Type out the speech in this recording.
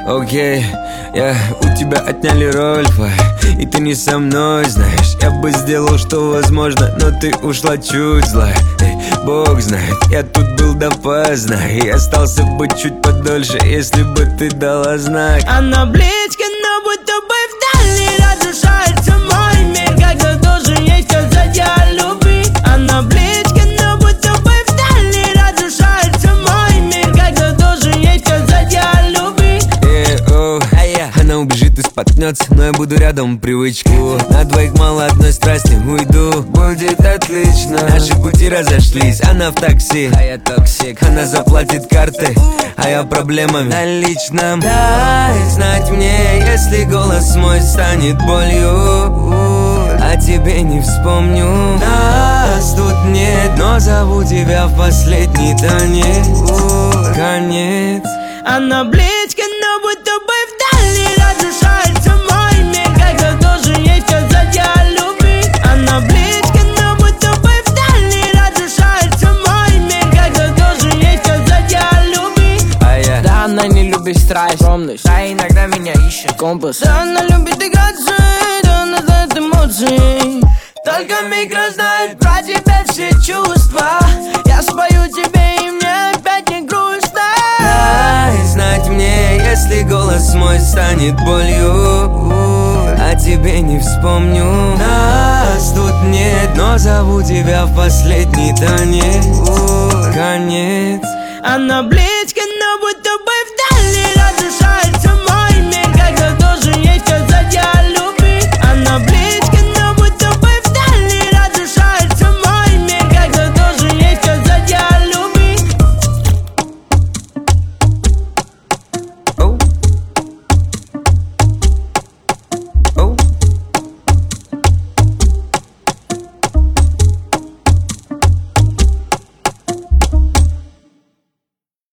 Окей, у тебя отняли роль, и ты не со мной, знаешь. Я бы сделал, что возможно, но ты ушла чуть злая. Бог знает, я тут был допоздна и остался бы чуть подольше, если бы ты дала знак. Она близко, но будто бы вдали разрушается мой мир, когда должен ей сказать я люблю. Она близко, но будто бы вдали разрушается мой мир, когда должен ей сказать я люблю. Она убежит и споткнется, но я буду рядом, привычку. На двоих мало одной страсти, уйду, будет отлично. Наши пути разошлись, она в такси, а я токсик. Она заплатит карты, а я проблемами наличным. Дай знать мне, если голос мой станет болью, а тебе не вспомню. Нас тут нет, но зову тебя в последний танец. Конец. Она близко, но будто бы вдали разрушается мой мир, когда должен ей сказать я люблю. Она близко, но будто бы вдали разрушается мой мир, когда должен ей сказать я люблю. Да, она не любит страсть, скромность, да, иногда меня ищет компас. Да, она любит играться, да, она знает эмоции. Только микро знает про тебя все чувства. Я спою тебе, и мне опять не грустно. Дай знать мне, если голос мой станет болью, а тебе не вспомню. Нас тут нет, но зову тебя в последний танец. Конец. Она близко.